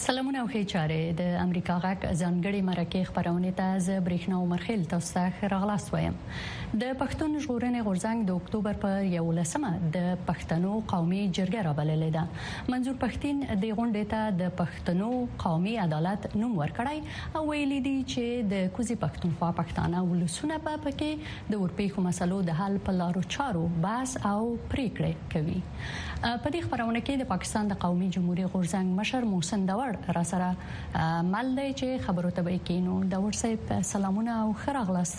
سلامونه او ښه چاره د امریکا غاک ځانګړي مرکه خبرونه ته ز برېښنا عمرخیل تاسو ته راغلاست وایم. د پښتون ژغورنې غورځنګ د اکتوبر پر 11مه د پښتنو قومي جرګه را بللې ده. منظور پښتين د غونډې ته د پښتنو قومي عدالت نوم ورکړی او ویلي دي چې د کوزي پښتونخوا پښتانه ولسونه په پکې د ورپېښو مسلو د حل په لارو چارو بحث او پریکړې کوي. په دې خبرونه کې د پاکستان د قومي جمهوریت غورځنګ مشر محسن داور را سره مل دی چې خبرو ته به کینو. داور صاحب سلامونه او ښه راغلاست.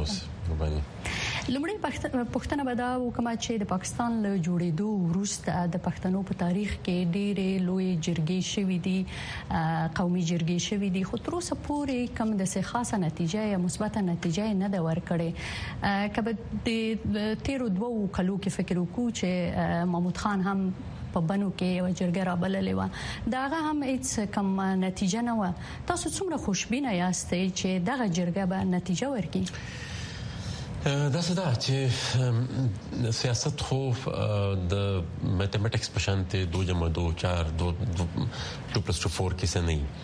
لومړی پښتنه به دا وکړه چې د پاکستان له جوړېدو وروسته د پښتنو په تاریخ کې ډېرې لوی جرګې شوې دي، قومي جرګې شوې دي، خو تر اوسه پورې کوم د څه خاصه نتیجه یا مثبته نتیجه نه ده ورکړې. کله د تیرو 2 کلو کې فکر وکړو چې محمود خان هم په بنو کې یو جرګه را بللې و، داغه هم هیڅ کوم نتیجه نه و. تاسو څومره خوشبینه یاستئ چې دغه جرګه به نتیجه ورکړي؟ دا څه ده چې سیاست خو د میتھمیټکس په شان ته 2 + 2 = 4 2 + 2 4 کې څه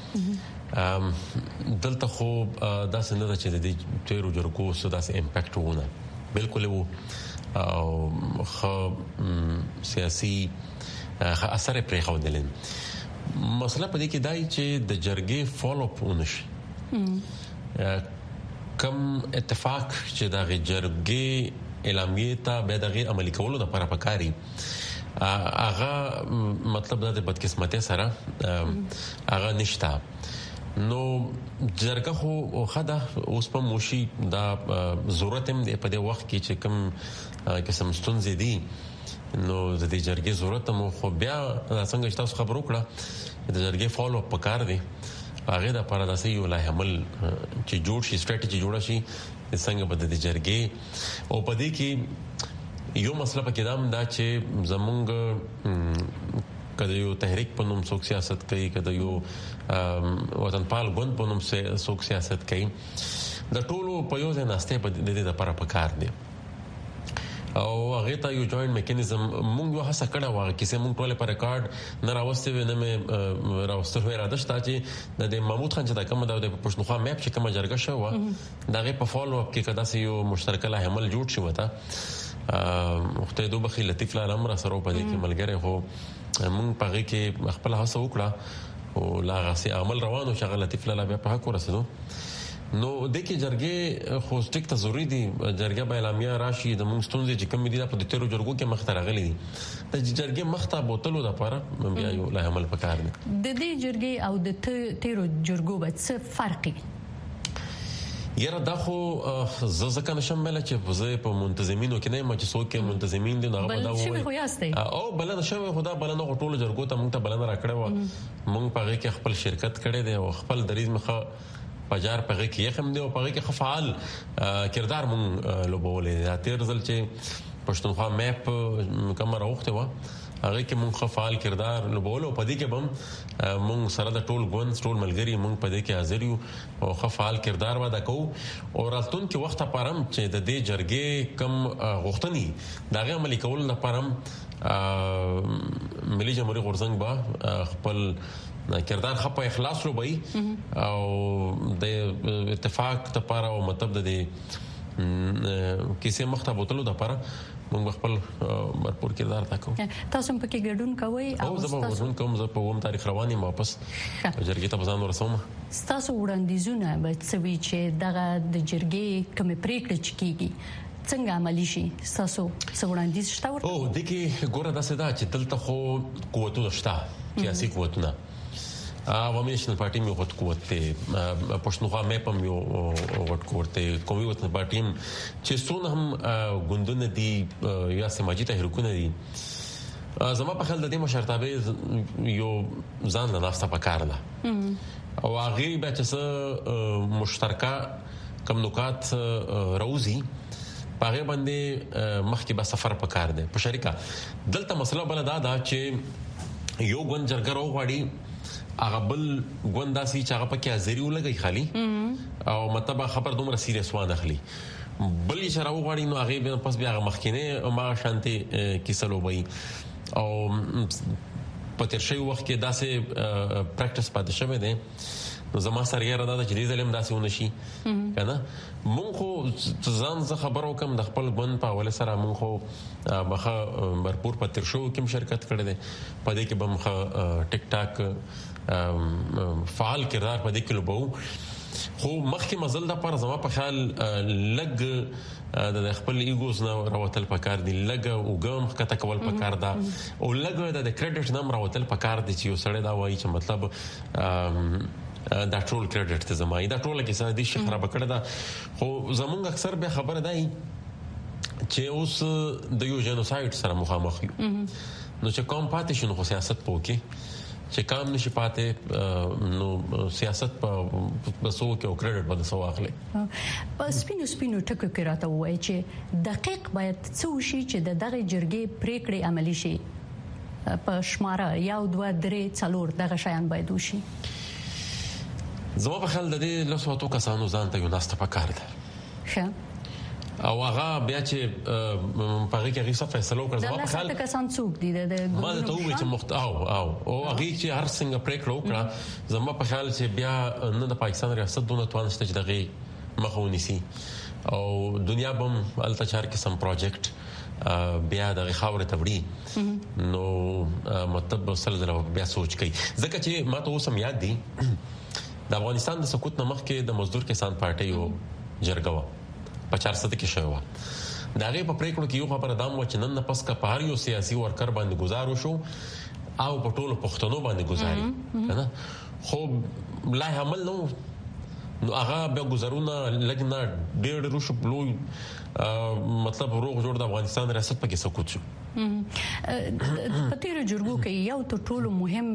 نه دلته خو دا څه نه ده چې د دې تیرو جرګو څه داسې امپیکټ ونه بالکل وو او خو سیاسي اثر پرې خو دلن. مسله په دې کې دای چې د جرګې فالو اپ ونشي، کم اتفاق چې د جرګې اعلامیه ته به دغه عملي کولو لپاره پکاري هغه مطلب د بدقسمتۍ سره هغه نشته. نو جرګه خو خدا اوس په موشي دا ضرورت هم په دې وخت کې چې کم قسم ستونزې دي، نو د دې جرګې ضرورت مو خو بیا څنګه چې تاسو خبرو کړه د جرګې فالو اپ پکار دي. هغه د لپاره د سې یو لای عمل چې جوړ شي، سټریټجی جوړ شي څنګه بد دي جرګې. او په دې کې یو مسله پکې دا چې زمونږ کله یو تحریک په نوم څوک سیاست کوي، کله یو وطنپال ګوند په نوم څوک سیاست کوي، د ټولو په یو ځای ناشته په دې لپاره پکار دي او هغه ته یو جوائنٹ میکانیزم مونږ هڅه کړه واغ کیسه مونږ ټول په ریکارډ نه راوستي و نه مې راوستل وې را دشته چې د محمود خان چې د کوم د پښتونخوا میپ چې کوم جرګه شو دغه په فالو اپ کې کدا سي یو مشترک عمل جوړ شو وته وخت دوه بخیل لطیف الامر سره په دې کې ملګری هو مونږ په هغه کې خپل هڅه وکړه او لا غسي عمل روانو شغله لطیف لاله بیا په حق ورسېدو. نو د کې جرګې خو ټیک ته ضروری دي، جرګه به اعلامیه راشي د موږ ستونزې چې کوم دي په تیرو جرګو کې مخ ته راغلي دي، د جرګې مخ ته بوتلو د لپاره بیا یو لا عمل پکار دي. د دې جرګې او د تیرو جرګو به څه فرق دی؟ یاره دا خو ځکه نشم مله چې زه په منتظمینو کې نه یم چې څوک منتظمین دي هغه دا وایي او بلنه شوی خدا بلنه ټولو جرګو ته موږ ته بلنه راکړه و، موږ په هغه کې خپل شرکت کړی دی او خپل دریز مخه پجار پغه کې هم دی او پغه کې خفعال کردار مونږ لوبولې دا تیر ځل چې پښتونخوا میپ کوم راوخته و هغه کې مونږ خفعال کردار لوبول او پدې کې بم مونږ سره د ټول ګوند ټول ملګری مونږ پدې کې حاضر یو او خفعال کردار ودا کو او راتلون کې وخت پرم چې د دې جرګې کم غوښتنی دغه عملي کول لپاره ملي جمهوریت غورځنګ با خپل کردار خپل اخلاص لوبي او د اتفاق لپاره او مطلب د کیسه مخته بوتلو لپاره موږ خپل مرپور کردار تاکو. تاسو په کې ګډون کوئ او زه به ګډون کوم، زه په 1 تاریخ رواني واپس جرګې ته ځان ورسوم. تاسو وړاندیزونه به څه وی چې دغه د جرګې کوم پریکړه چکیږي څنګه عملی شي؟ تاسو څو وړاندیز شته ورته؟ او د کې ګوره دا څه ده چې دلته خو قوتونه شته، سیاسي قوتونه عوامي نېشنل پارټي مې وخت قوت ته پښتونخوا مې پم یو وخت قوت ته قومي وطن پارټي چې څونه هم ګوندونه دي یا سماجی تحریکونه دي زما په خیال د دې مشرتابه یو ځان له نافسه پکار ده او هغه به چې مشترکه کم نکات روزي پاره باندې مخکې به سفر پکار ده په شریکه. دلته مسله بل دا چې یو ګوند جرګه راوغړي هغه بل ګونداسي چې هغه پکې حاضری ولګي خالي او مطلب خبر دومره سیریس وانه خلی بل چې راوغړي نو هغه پس بیا مخکینه ما شانتي کیسلو وای او په تیر شوی وخت کې داسې پریکټس پاتې شوی دی نو زما سره یې راځي چې دې ځلم داسې ونشي کنه مونږ خو ځان زه خبرو کوم د خپل ګوند په حواله سره مونږ خو مخه مرپور په تیر شو کوم شرکت کړی دی په دې کې به مخه ټیک ټاک فعال کردار په دې کې لوبو خو مخکې مزل د پر زما په خیال لګ د خپل ایګوز نه راوتل پکار دی لګ او ګم کته کول پکار دا او لګ د کریډټ نام راوتل پکار دی چې یو سړی دا وایي چې مطلب دا ټول کریډټ ته زمای دا ټول کې ساده شي خراب کړه دا خو زمونږ اکثر به خبره دی چې اوس د یو جنوساید سره مخامخ یو نو چې کوم پاتې شنو خو سیاست پوکي چې کام نشي پاتې نو سیاست په بسو کې او کریډټ باندې سو اخلي په سپینو ټکو کې راته وایي چې دقیق باید څه شي چې دغه جرګې پریکړې عملی شي په شماره یو 2 3 4 دغه شیان باید وشي زما په خیال د دې لاسواتو کسانو ځان ته یو ناسته پکار ده ښه او هغه بیا چې په هغه کې غیصه فیصله وکړه زما په خیال د کسان څوک دي د ما ته وایي چې او هغه چې هر څنګه پریکړه وکړه زما په خیال چې بیا نه د پاکستان ریاست دونه توانسته چې دغه مخاوني سي او دنیا بم التچار کې سم پروجیکټ بیا د خاورې تبړي نو مطلب سلسله بیا سوچ کوي ځکه چې ما ته اوسم یاد دي د افغانستان د سقوط نمخ کې د مزدور کسان پارټي یو جرګه و په 400 کې شوی و دا غي په پریکړو کې یو خبره دام و چې نن نه پس کا په هر یو سیاسي ورکر باندې گزارو شو او په ټولو پښتنو باندې گزاري کنه خو لا عمل نو هغه به گزارونه لګنه ډېر روش بلوي مطلب روغ جوړ د افغانستان ریاست پکې سقوط شو په تیر جرګو کې یو تر ټولو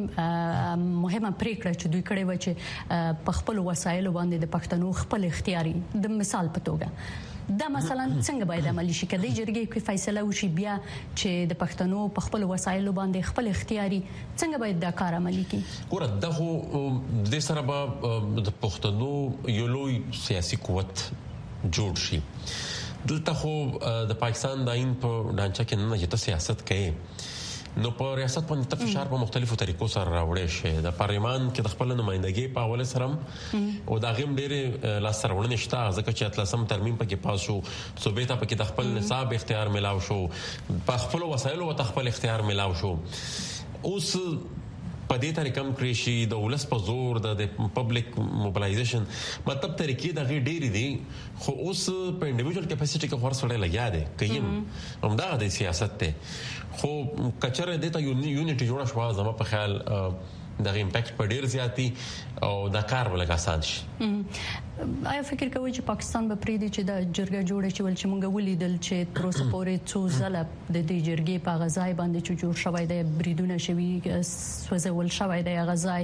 مهمه پریکړه چې دوی کړې و چې په خپل وسایلو باندې د پښتنو خپل اختیاري د مثال په توګه دا مثلا څنګه باید عملی شي کله جرګې کې فیصله وشي بیا چې د پښتنو په خپل وسایلو باندې خپل اختیاري څنګه باید دا کار عملی کړي ګوره دغه د سره به د پښتنو یو لوی سیاسي قوت جوړ شي دلته خو د پاکستان د عین په ډانچه کې نه چې سیاست کوي نو په ریاست باندې تفشار په مختلفو طریقو سره راوړی شي د پارلمان کې د خپل نمائندګۍ په حواله سره او دا غیم ډېر لاس سرونه شته ځکه چې اتلسم ترمیم پکې پاس شو صوبې ته پکې د خپل نصاب اختیار ملاو شو په خپل وسایلو او خپل اختیار ملاو شو اوس په دې طریقه هم کړی شي د ولس په زور د پبلک موبلایزیشن مطلب طریقې د غي ډېری دي خو اوس په انډیویډوال کیپاسټي کې ورسره لګیا دي کيم هم دا د سیاست ته خو کچره د ته یونټي جوړه شو زما په خیال د امپیکټ په ډیر زیاتی او د کار ولګ آسان شي آیا فکر کوئ چې پاکستان به پریدي چې د جرګه جوړه چې ول چې مونږ ولیدل چې تر اوسه پورې څو ځله د دې جرګې په غځای باندې چې جوړ شوی دی بریدونه شوی سوځول شوی دی غځای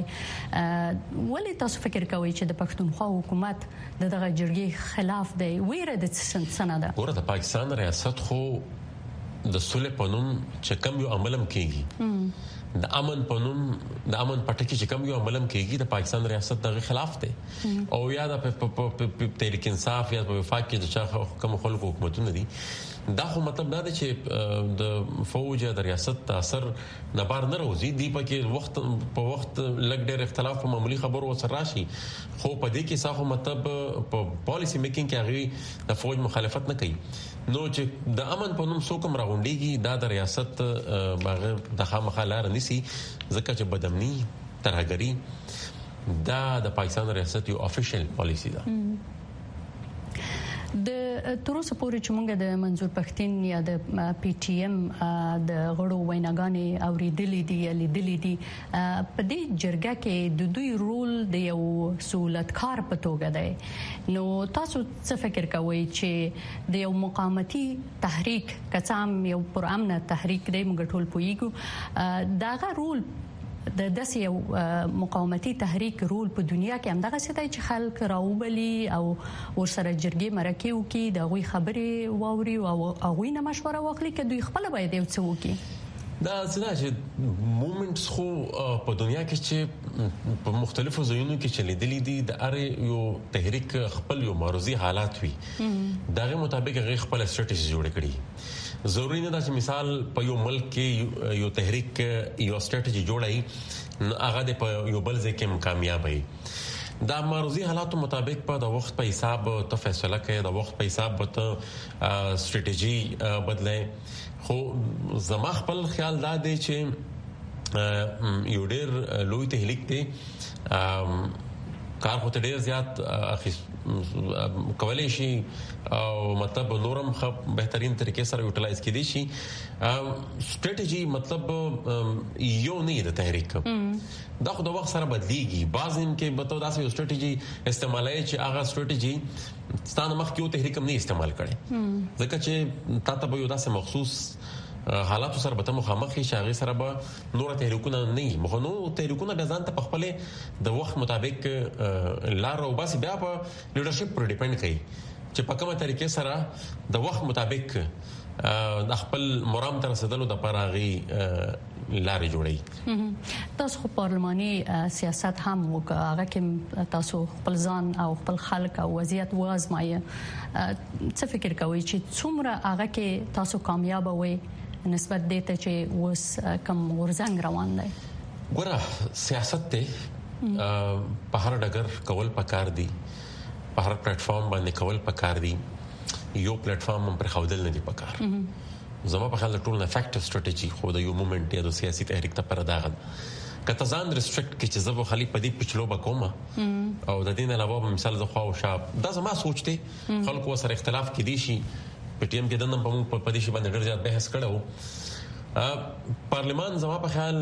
ولې تاسو فکر کوئ چې د پښتونخوا حکومت دغه جرګې خلاف دی ویره د سند ګوره د پاکستان ریاست خو د سولې پنوم چې کم یو عملم کیږي د امن پنوم د امن پټکی چې کم یو عملم کیږي د پاکستان ریاست دغه خلاف دی او یا د تحریک انصاف یا په وفاق کې د چا کوم خلکو حکومتونه دي دا خو مطلب دا دی چې د فوج د ریاست تاثیر نه بار نه راوځي دی په وخت په وخت لګ ډېر اختلاف په معمولی خبرو سره راشي خو په دې کې ساخو مطلب په پالیسی میکینګ کې هغه د فوج مخالفت نه کوي نو چې د امن په نوم څوک راغونډيږي دا د ریاست باغ د خامخا لار نيسي ځکه چې بدامني ترهګري دا د پاکستان ریاست یو افیشل پالیسی ده د تر اوسه پورې چې موږ د منظور پښتين یا د پی ټی ایم د غړو ویناګانې اوریدلې دي یا لیدلې دي په دې جرګه کې د دوی رول د یو سہولتکار په توګه دی نو تاسو څه فکر کوئ چې د یو مقاومتي تحریک کڅام یو پرامن تحریک دی موږ ټول پویګو داغه رول د داسې یو مقاومتي تحریک رول په دنیا کې هم دغه څه دی چې خلک راوبلي او ورسره جرګې مرکې وکړي د غوي خبرې واوري او هغوی نه مشوره واخلي چې دوی خپل باید یو څه وکړي دا څه چې مومنټس خو په دنیا کې چې په مختلفو ځایونو کې چلیدلې دي د اره یو تحریک خپل یو معرضي حالات وي دغه مطابق هغه خپل سټریټیجی جوړ کړي ضروري نه ده چې مثال په یو ملک کې یو تحریک یو سټریټجی جوړای هغه د په یو بل ځای کې کامیاب وي. دا معروضی حالاتو مطابق په د وخت په حساب ته فیصله کوي، د وخت په حساب ته سټریټجی بدلای. خو زما خپل خیال دا دی چې یو ډېر لوی تحریک دی، کار خو ته ډېر زیات کولای شي او مطلب نورم بهترین طریقې سره یوټیلایز کړي شي. سټریټجی مطلب یو نه د تحریک دا خو د وخت سره بدلیږي. بعضیم کې به تاسو یو سټریټجی استعمالای چې هغه سټریټجی ستاسو مخ کې یو تحریک هم نه استعمال کړي، ځکه چې تاسو به یو داسې مخصوص حالاتو سره به مخامخ شي چې هغه سره به نور تحریکونه نه وي. مخ نو تحریکونه به ځان ته په خپل د وخت مطابق لار او بس بیا په لیډرشپ پر ډیپند کوي چې په کومه طریقې سره د وخت مطابق د خپل مرام تر رسیدلو د پراغي لارې جوړي. تاسو خو پارلماني سیاست هم وکړه، هغه کې تاسو خپل ځان او خپل خلک او وضعیت وازمایه. څه فکر کوئ چې څومره هغه کې تاسو کامیاب وئ نسبت دې ته چې اوس کوم ورزنګ روان دی؟ ګوره سیاست ته په هر ډګر کول پکار دي، په هر پلیټ فارم باندې کول پکار دي، یو پلیټ فارم هم پر خودل نه دی پکار. زما په خیال ټول نه افیکټیو سټریټجی خو د یو موومېنټ یا د سیاسي تحریک ته پر داغل کته ځان ریسټریکټ کې چې زبو خلی په دې پچلو بکوما او د دې نه علاوه مثال زه خو او شاب دا زما سوچ ته خلکو سره اختلاف کې دي شي په ټیم کې دنه په دې شی باندې ډېر زیات بحث کړو. پارلمان زما په خیال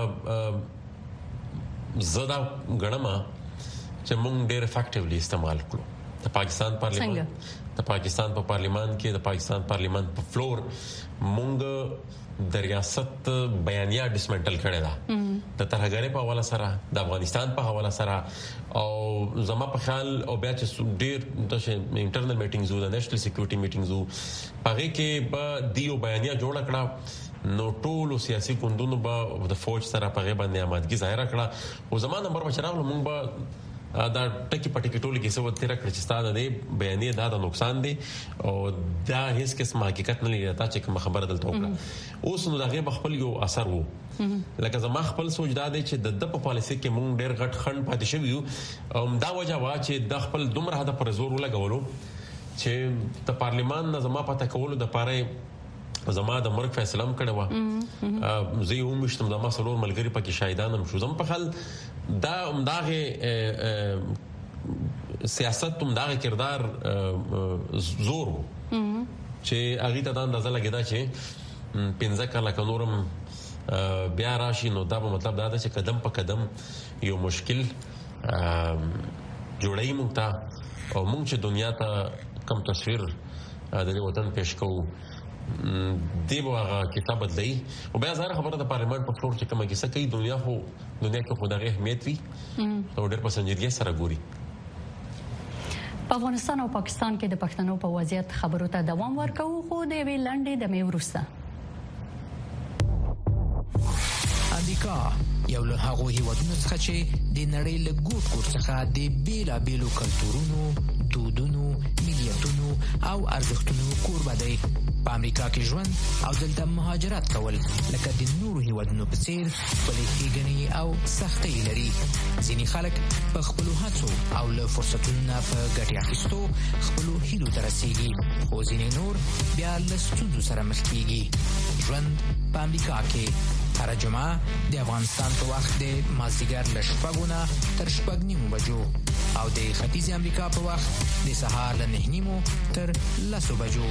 زدا غړما چې موږ ډېر افیکټیولی استعمال کړو. د پاکستان پارلیمان په پارلیمان کې د پاکستان پارلیمان په فلور مونږ د ریاست بیانیه ډیسمنټل کړی دا د ترهګرۍ په حواله سره د افغانستان په حواله سره او زما په خیال او بیا چې ډیر د انټرنل میټینګز او د نېشنل سکیورټي میټینګز او پغې کې به دیو بیانیه جوړ کړه نو ټول سیاسي ګوندونو به د فوج سره پغې باندې آمادګي ظاهر کړه او زما نمبر بچراغلو مونږ به دا ټکی پټکی ټول کې څه وته راکړي چې ستاسو د بیانیه دا د نقصان دي او دا هیڅ قسم حقیقت نه لري تا چې کوم خبره دلته وکړه. اوس نو دغه بخپل یو اثر وو لکه زما خپل سوچ دا دی چې د په پالیسي کې مونږ ډېر غټ خند پاتې شوی او دا وجه وا چې د خپل دومره هدف پر زور ولګولو چې د پارلیمان نه زما پته کولو د پاره زما د مرګ فیصله هم کړې و. زه یو مشتم د ما سرور ملګری پکې شاهدان هم شو. زم په خل دا همداغه سیاست همداغه کردار زور چې هغه ته د اندازه لګیدا چې 15 کاله کنورم بیا راشي نو دا په مطلب دا ده چې قدم په قدم یو مشکل جوړای مونږ ته او مونږ چې دنیا ته کم تصویر د دې وطن پېښ کوو دیو هغه کتاب بدلی او بیا ظاهر خبره د پارلیمان په فلور چې کومه کیسه کوي دنیا کې خو دغه اهمیت وي او ډېر په سنجیدګۍ سره ګوري. په افغانستان او پاکستان کې د پښتنو په وضعیت خبرو ته دوام ورکوي خو د وی لنډې د میورسته امریکا یو له هغو هیوادونو څخه چې د نړۍ له ګوټ ګوټ څخه د بیلابیلو کلتورونو، دودونو، ملیتونو او ارزښتونو کوربه دی. په امریکا کې ژوند او دلته مهاجرت کول لکه د نورو هیوادونو په څیر خپلې ښېګڼې او سختۍ لري. ځینې خلک په خپلو هڅو او له فرصتونو نه په ګټې اخیستو خپلو هیلو ته رسیږي خو ځینې نور بیا له ستونزو سره مخ کیږي. ژوند په امریکا کې هره جمعه د افغانستان په وخت د مازدیګر له 6 نه تر 6:30 بجو او د ختیځ امریکا په وخت د سهار له 9:30 تر 10 بجو.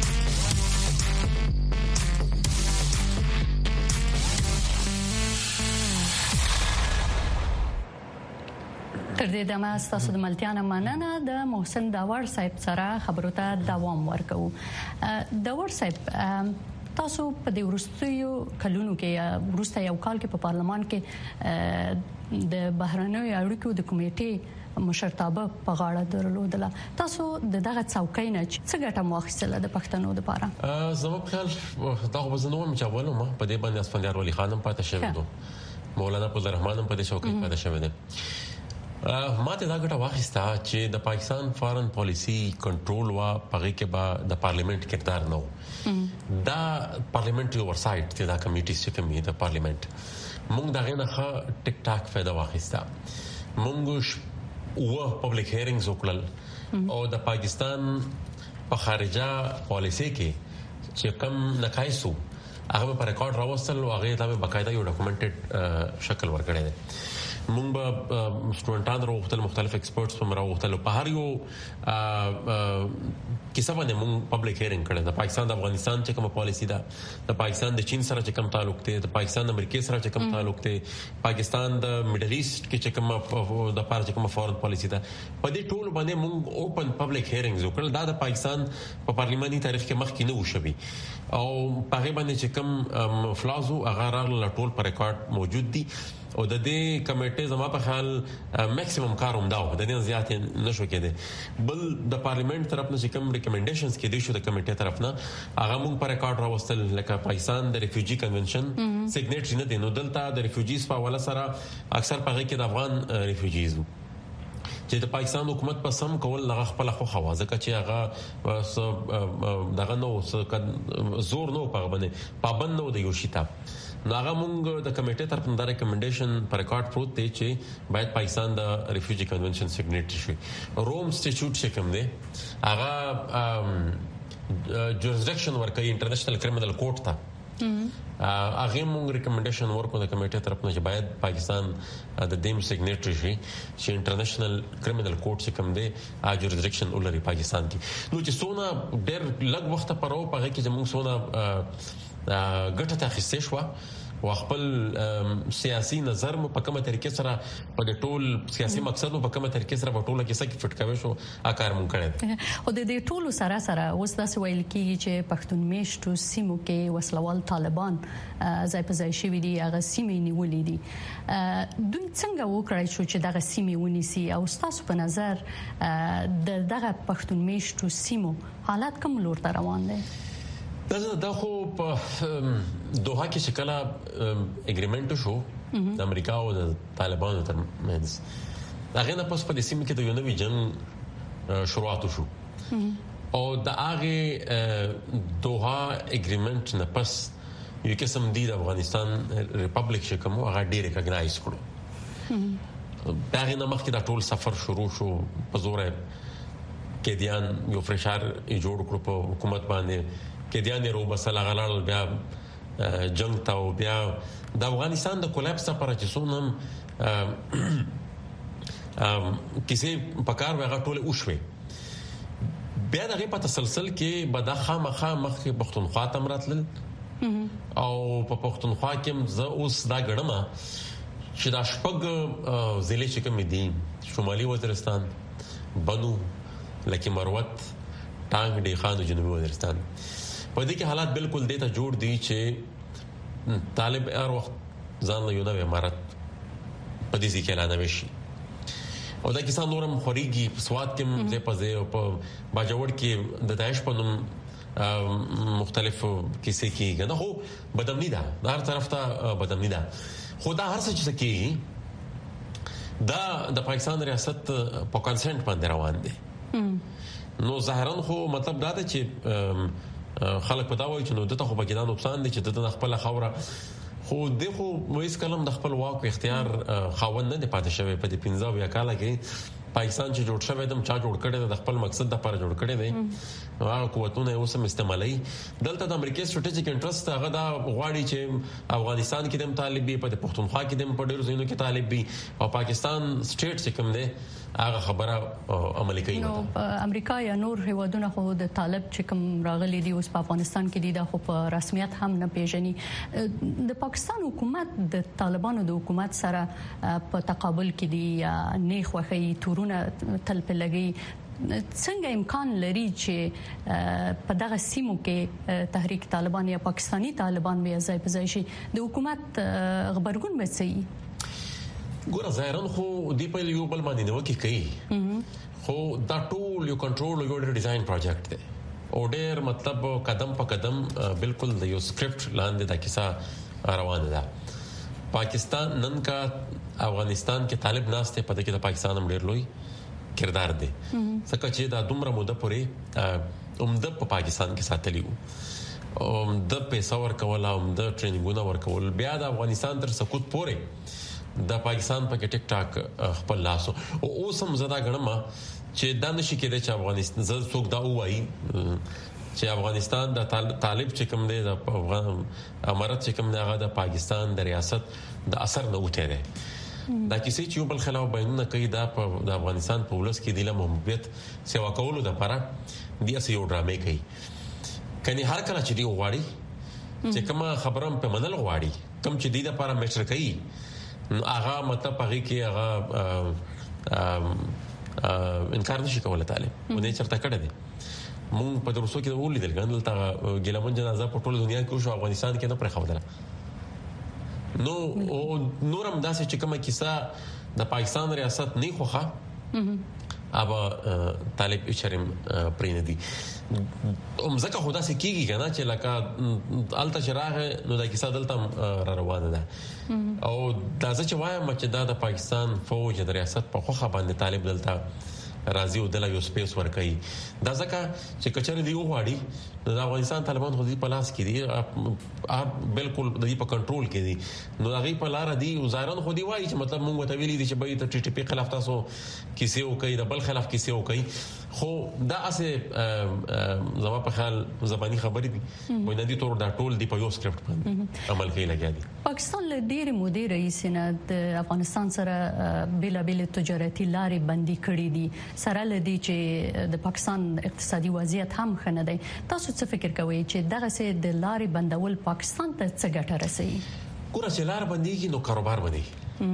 تر دې دمه تاسو د ملتیا مننه د محسن داور صاحب سره خبرو ته دوام ورکوو. داور صاحب تاسو په دې ورستیو کلونو کې ورسته یو کال کې په پارلمان کې د بهرنیو اړیکو د کمیټې مشرتابه په غاړه درلودله. تاسو دغه څوکۍ نه څه ګټه واخیستله د پښتنو لپاره؟ زما په خیال دا خو زه نوم چې اول ما په دې باندې اسفندیار ولی خانم پاتې شوی دو، مولانا فضل الرحمن هم په دې څوکۍ پاتې شوی دی. ماته دا ګټه واخیسته چې د پاکستان فارن پالیسی کنټرول وا پغې کې به د پارلیمنت کردار نه و دا پارلیمنټري اورسایټ ته دا کمیټي چې کومه د پارلیمنت موږ دا غنه ښه ټیک ټاک فائدہ واخیسته موږ پبلک هیرینګز وکړل او د پاکستان په خارجه پالیسی کې چې کم نقایصو هغه په ریکارډ راوستل او هغه ته باقاعده یو ډاکومنټډ شکل ورکړی دی مونږ به سټوډنټان راوختل مختلف ایکسپرټس هم راوختل په هر یو کیسه باندې مونږ پبلک هیرینګ کړل د پاکستان د افغانستان چې کوم پالیسی ده د پاکستان د چین سره چې کوم تعلق دی د پاکستان د امریکا سره چې کوم تعلق دی پاکستان د میډل ایست کې چې کوم د پاره چې کوم فورن پالیسی ده په دې ټول باندې مونږ اوپن پبلک هیرینګز وکړل دا د پاکستان په پارلیماني تاریخ کې مخکې نه وشوي او په هغه باندې چې کوم فلازو هغه راغله ټول په ریکارډ موجود دي او د دې کمیټې زما په خیال میکسیمم کار هم دا و د دې زیات نشو کېده بل د پارلیمنت طرف نه چې کوم ریکمنډیشنز کې دي شو د کمیټې طرف نه هغه موږ په ریکارډ راوستل لکه پاکستان د ریفیوجی کنونشن سیګنیټری نه دي نو دلته د ریفیوجیز په حواله سره اکثر په هغه کې د افغان ریفیوجیز چې د پاکستان حکومت په سم کول لغه خپل خو خوازه چې هغه دغه نو زور نو په باندې پابند نو د یو شیتا ناغه مونږ د کمیټې طرف نه ریکمنډیشن پر ریکارډ پروت دی چې باید پاکستان د ریفیوجی کنونشن سیګنیټری شي روم سټیټیوټ چې کوم دی هغه جورسډکشن ورکوي انټرنیشنل کرمینل کورټ ته هغه مونږ ریکمنډیشن ورکو د کمیټې طرف نه چې باید پاکستان د دیم سیګنیټری شي چې انټرنیشنل کرمینل کورټ چې کوم دی جورسډکشن ولري پاکستان کې نو چې سونه ډېر لږ وخت پرو په هغه کې چې مونږ سونه ګټه تاخیستې شو او خپل سیاسي نظر مو په کومه طریقې سره په ټول سیاسي مقصد مو په کومه طریقې سره په ټوله کې څه فټ کوي شو اکار مونږ کړی او د دې ټولو سره اوس تاسو ویل کیږي چې پښتون میشتو سیمو کې وسلوال طالبان ځای په ځای شوي دي هغه سیمې نیولې دي دوی څنګه وکړای شو چې دغه سیمې ونیسي او تاسو په نظر دغه پښتون میشتو سیمو حالات کوم لور ته روان دي دا خو په دوحه کې شکل اګریمنت شو د امریکا او د طالبانو ترمنځ هغه نه پس په دې سیمه کې د یو نوې جنگ شروعات شو او د هغه دوحه اګریمنت نه پس یو قسم دی د افغانستان ریپبلیک چې کوم هغه ډیر ریکګنایز کړو دا غي نه مخکې د ټول سفر شروع شو په زور کې دیان یو فرشار جوړ کړو په حکومت باندې کې دیانې رو بسلا غلال بیا جنگ تا او بیا د افغانستان د کولاپس لپاره چې څونم کیسه پکار وغه ټول اوښوي بیا دغه په تسلسل کې بدا خامخا مخکې پښتونخوا ته مراتل او په پښتونخوا کې زه اوس دا غړم چې دا شپږ ضلع چې کوم دي شمالي وزیرستان بنو لکه مروت ټانګ ډي خان جنوبي وزیرستان په دې کې حالات بالکل دیته جوړ دي چې طالب هر وخت ځان له یو نوې امارت په دې ځکه اعلان وشي او دا کیسه نورم خوريږي په سواد کې زه په زه په باجوړ کې د داعش په نوم مختلف کیسې کې نه هو بدمنی ده هر طرف ته بدمنی ده خدا هر څه چې کې دا د پاکستان ریاست په کنسنت باندې روان دي نو ظاهرا خو مطلب دا ده چې خلک پتا وایي چې نو دته خو بګیدان نقصان دي چې دته خپل خوره خو دغه وایس کلم د خپل واک اختیار خاوند نه پاتې شوی په دې 15 یا کال کې پاکستان چې جوړ شوی دم چا جوړ کړي د خپل مقصد لپاره جوړ کړي دي هغه قوتونه اوس هم استعمالي دلته د امریکای سټریټیجیک انټرست هغه دا غواړي چې افغانستان کې د طالبي په پښتونخوا کې د په ډیرو ځایونو کې طالبي او پاکستان سټیټ چې کوم دی هغه خبره عملي کوي نو امریکا یا نور هیوادونه خو د طالب چې کوم راغلي دي اوس په افغانستان کې دي دا خو په رسمیت هم نه پیژني د پاکستان حکومت د طالبانو د حکومت سره په تقابل کې دي نه خوخي تورونه تل په لګي څنګه امکان لري چې په دغه سیمو کې تحریک طالبان یا پاکستانی طالبان بیا ځای په ځای شي د حکومت خبرګون به سي ګوره ظاهرا خو دی په یو بل باندې نو کې کوي خو دا ټول یو کنټرول یو ډیزاین پروجیکټ دی او ډېر مطلب قدم په قدم بالکل د یو سکرپټ لاندې دا کیسه روانه ده پاکستان نن کا افغانستان کې طالب ناشته پته کې د پاکستان هم ډېر لوی کردار دی ځکه چې دا دومره موده پورې عمده په پاکستان کې ساتلی وو د پیسې ورکول او د ټریننګونو ورکول بیا د افغانستان تر سقوط پورې د پاکستان په کې ټیک ټاک خپل لاس او اوس هم زدا غنما چې دا نشي کېدای چې افغانستان زړه څوک دا وایي چې افغانستان د طالب چې کوم دی د افغان امارت چې کوم دی هغه د پاکستان د ریاست د اثر نه وته دی دا کیسه چې یو بل خلاف بیانونه کوي دا د افغانستان په ولس کې د محبت سیوا کولو د لپاره دی اسې یو ډرامې کوي کني هر کله چې دی غواړي چې کومه خبرم په منل غواړي کوم چې دی د لپاره مشر کوي هغه مطلب هغه کې هغه انکار نشي کولای طالب ونه چرته کړه دي مونږ په درسو کې ولیدل غندل تا ګلمن جنازه په ټوله دنیا کې شو افغانستان کې نه پرې خوله نو نورم داسې چې کومه کیسه د پاکستان ریاست نه خوخه ابا طالب شرم پرې نه دي ځکه خدا سي کیږي کنه چې لکه الته شراغ نو د کیسه دلته را روانه ده او دا چې وایم چې دا د پاکستان فوج د ریاست په خوخه باندې طالب دلته راځي او د یو سپیس ورکړي دا ځکه چې کچره دی وغواړي د افغانستان طالبان خو دې په لاس کې دي بالکل د دې په کنټرول کې دي نو هغه په لار دی وزارت خو دی وایي چې مطلب مونږ ته ویلي دي چې به د ټي ټي پی خلاف تاسو کیسه وکړي د بل خلاف کیسه وکړي خو دا اسه زما په خیال زبانی خبرې دي وای نه دي تور دا ټول دی په یو سکرپټ باندې عمل کوي لګیا دي پاکستان له ډېر مودې رئیس نه د افغانستان سره بیلابل تجارتي لارې بندي کړې دي سره لدی چې د پاکستان اقتصادي وضعیت هم خنه دی تاسو څه فکر کوئ چې دغه سه د لارې بندول پاکستان ته څه ګټه رسوي ګوره چې لار بنديږي نو کاروبار بندي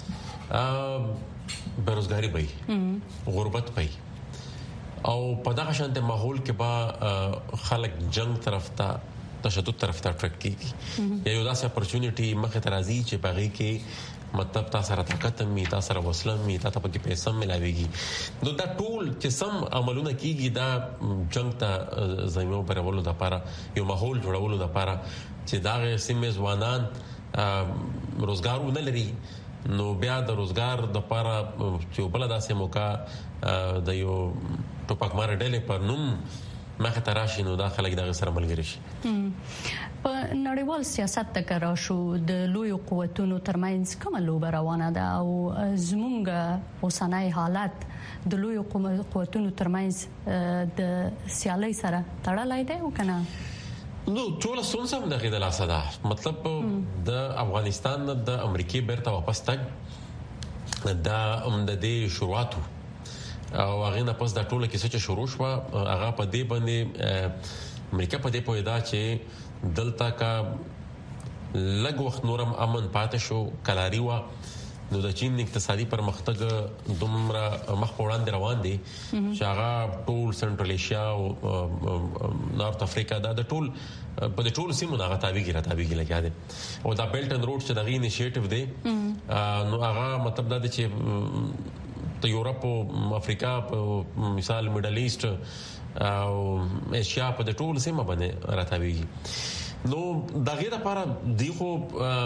بیروزګاری به غربت به او په دغه شانته ماحول کې با خلک جنگ طرف ته تشدد طرف ته ټریک کیږي یا یو داسې اپورچونټي مخه ترازی چې باغی کې مطلب تاسو سره طاقت می تاسو سره وسلم می تاسو په کې پیسې ملاويږي نو دا ټول چې سم عملونه کیږي دا جنگ ته زميو برولو د لپاره یو ماحول جوړولو د لپاره چې دا سیمه ځوانان روزګار ونلري نو بیا د روزګار د لپاره چې بل داسې موقع د یو ټوپک مار ډلې په نوم مخه تراشي نو دا خلک دغه سره ملګری شي په نړیوال سیاست تکرار شو د لوی قوتونو ترمنځ کومه لوبه روانه ده او زمونږ اوسنۍ حالت د لوی قوتونو ترمنځ د سیالۍ سره تړلای دی او کنه نو ټول سونسم دغه د لاسه ده مطلب د افغانستان د امریکای بیرته واپس تګ دا د دې شروعاتو او هغه نه پس د ټوله کې څه شروع شو هغه په دې باندې امریکا په دې پوهیدا چې دلته کا لږ وخت نورم امن پاتې شو کلاری وا نو د چین اقتصادي پرمختګ دومره مخ په وړاندې روان دي چې هغه ټول سنټرل ایشیا او نارت افریقا د ټول په دې ټول سیمو هغه تابعیږي لګیا دي او دا بیلټ اند روډ چې دغه انیشیټیو دی نو هغه مطلب دا دی چې د یورپ او افریقا په مثال میډل ایست او ایشیا په د ټول سیمه باندې راتاویږي نو دغه لپاره دی خو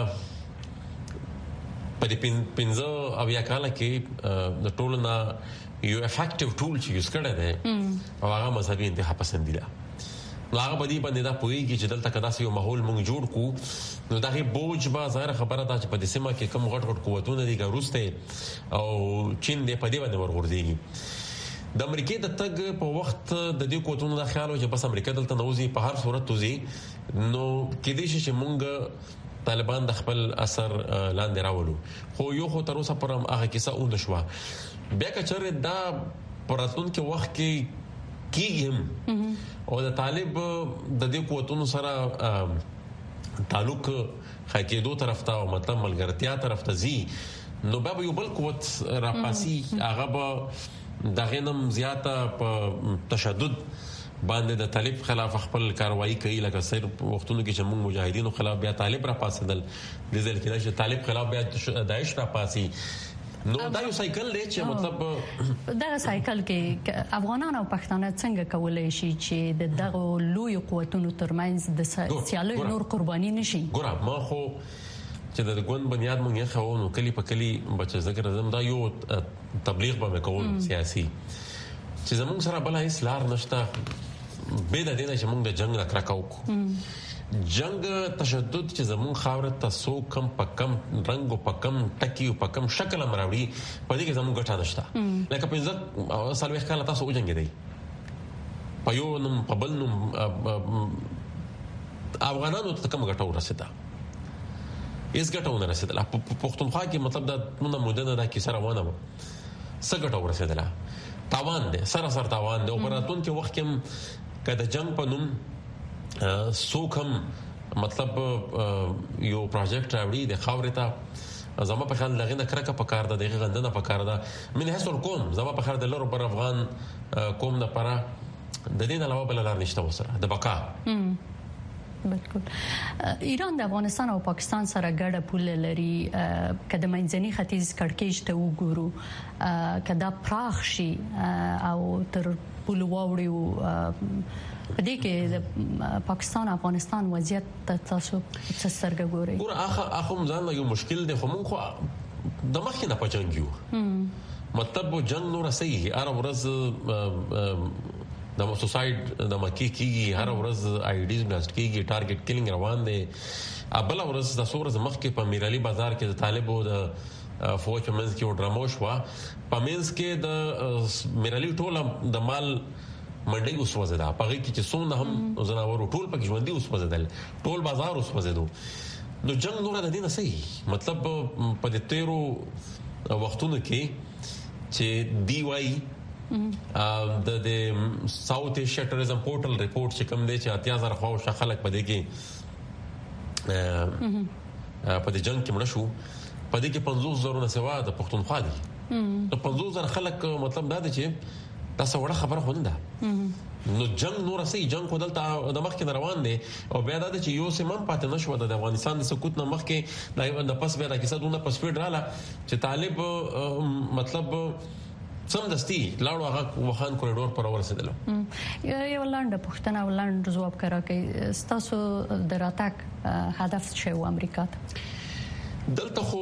په دې پنځه او یا کال کې د ټول نه یو افیکټیو ټول چې یوز کړی دی او هغه مذهبي انتها پسندیده هغه باندې دا پوېږي چې دلته کدا سې یو ماحول مونږ جوړ کو نو دغه بوج به ظاهر خبره ده چې په دې سیمه کې کوم غټ قوتونه دي ګروسته او چین دې په دې باندې ورغورځي د امریکای د تګ په وخت د دې قوتونو د خیال او چې بس امریکا دلته نوځي په هر صورت توزي نو کې دې چې مونږ طالبان د خپل اثر لاندې راولو خو یو خو تر اوسه پر هغه کیسه اون شو بیا کچره دا پراتون کې وخت کې کیږي او د طالب د دې قوتونو سره تعلق حقیقتو طرف ته او مطلب ملګرتیا طرف ته زی نو به یو بل قوت راپاسي هغه به دغه نم زیاته په تشدد باندې د طالب خلاف خپل کاروایی کوي لکه صرف وختونو کې چې موږ مجاهدینو خلاف بیا طالب را پاسدل د ځل کې چې طالب خلاف بیا داعش را پاسي نو دا یو سایکل دی چې مطلب دا سایکل کې افغانان او پښتانه څنګه کولای شي چې د دغه لوی قوتونو ترمنځ د سیالۍ نور قرباني نشي ګوره ما خو چې د ګوند بنیاد مونږ یې خو نو کلی په کلی بچ ذکر زم دا یو تبلیغ به کول سیاسي چې زمونږ سره بل هیڅ لار نشته به د دې چې مونږ د جنگ را کراکاو جنگ تشدد چې زمون خاور ته سو کم په کم رنگ او په کم ټکی او په کم شکل امراوي په دې کې زمون ګټه نشته لکه په ځکه سالوي کال تاسو وجنګ دی په یو نم په بل نم افغانانو ته کوم ګټه ورسېده هیڅ ګټه ونه رسېدله په پښتونخوا کې مطلب دا نو مدنه دا کې سره ونه څه ګټه ورسېدله تاوان دی سره تاوان دی او پراتون کې وخت کې کله جنگ په نوم سوکم مطلب یو پروجیکټ راوړي د خاورې ته زما په خیال لغینه کرکه په کار ده دغه غندنه په کار ده من هیڅ کوم زما په خیال د لور پر افغان کوم نه پره د دې نه علاوه بل لار نشته وسره د بقا بالکل ایران د افغانستان او پاکستان سره ګډه پوله لري کله منځني ختیځ کړکېچ ته وګورو کدا پراخ شي او تر پوله وړي په دې کې د پاکستان افغانستان وضعیت تاسو څه سترګه ګورئ ګور اخو ځان یو مشکل دی خو مونږ خو د مخکې نه پچنګیو مطلب جنگ نور صحیح هر ورځ د سوساید د مکی کیږي هر ورځ آیډیز بلاست کیږي ټارګټ کیلینګ روان دي ابل ورځ د سورز مخکې په میرالي بازار کې د طالبو د فوج منځ کې ډرامو شو په منځ کې د میرالي ټوله د مال منډي اوس وزدا پغې کې چې څونه هم زناورو ټول پکې ژوندۍ اوس وزدل ټول بازار اوس وزدو نو جنگ نور د دینه صحیح مطلب په دې تیرو وختونو کې چې دی واي د ساوث ایشیا ټوریزم پورټل ریپورت چې کوم دی چې 80000 خو خلک په دې کې په دې جنگ کې مړ شو په دې کې 50000 نه سوا د پښتونخوا دي د 50000 خلک مطلب دا دی چې تاسو وړه خبره خونده نو جنگ نور سي جنگ خدلته د مخ کې روان دي او بیا دا چې یو سیمم پاتې نشو د افغانستان د سقوط نه مخ کې د پس بیا د کیسه دونه پس پیډ رااله چې طالب مطلب سمدستي لاړو هغه وخان کوریډور پر ورسېدل یو لاندې پښتنه ولاند جواب کړه کې تاسو د راتګ هدف شو امریکا ته دلته خو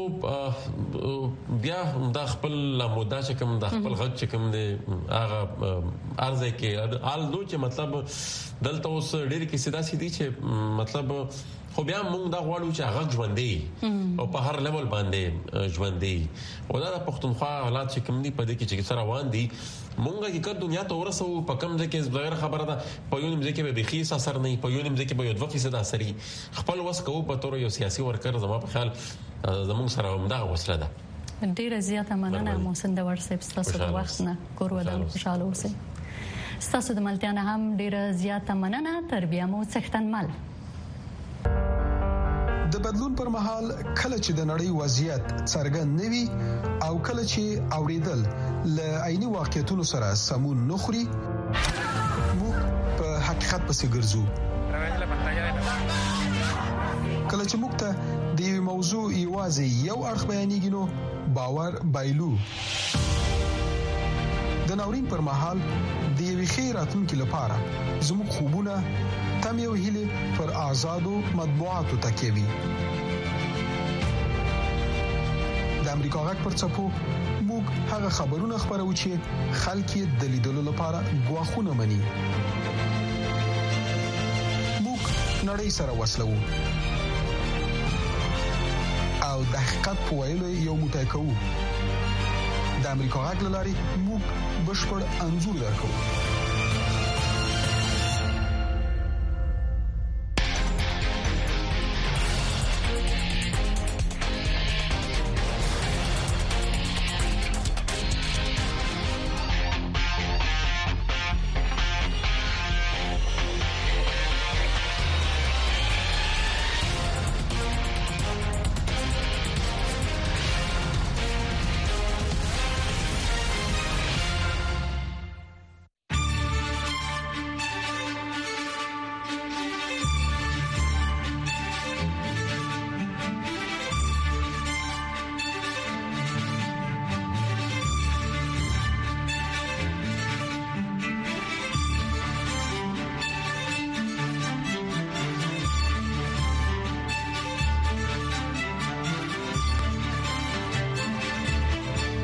بیا د خپل مودا چې کوم د خپل غږ چې کوم دی هغه ارزه کې آل نو چې مطلب دلته اوس ډېر کې سیدا سیدي چې مطلب خو بیا موږ دا غواړو چې هغه ژوندۍ او په هر لیول باندې ژوندۍ او دا د پښتونخوا حالات چې کوم دي په دې کې چې سره روان دي مونږه کې کړه دنیا ته ورسو په کم ځکه ظاهر خبره ده په یو نیم ځکه به بخي اثر نه په یو نیم ځکه به 2% اثر خپل وس کوو په تور یو سیاسي ورکر زما په خیال زموږ سره همدا وسله ده ډیره زیاته مننه محسن د واتساپ تاسو د وخت نه کور ودان خوشاله اوسئ تاسو د ملتیا هم ډیره زیاته مننه تربیه مو څښتن مل د بدلون پر مهال کله چې د نړۍ وضعیت څرګند نوي او کله چې اوریدل ل عیني واقعیتونو سره سمون نخري موږ په حقیقت پسې ګرځو کله چې موږ ته د یو موضوع یوازې یو اړخ بیانېږي نو باور بایلو د ناورین پر مهال د یوې خیراتونکو لپاره زموږ خوبونه تم یو هیله پر آزادو مطبوعاتو تکوي د امریکا غږ پر چپو موږ هغه خبرونه خبرو چې خلک یې د لیدلو لپاره غواخونه مني موږ نړۍ سره وسلو او د حقیقت په ویلو یو متکو د امریکا غږ لاري موږ بشپړ انزور درکو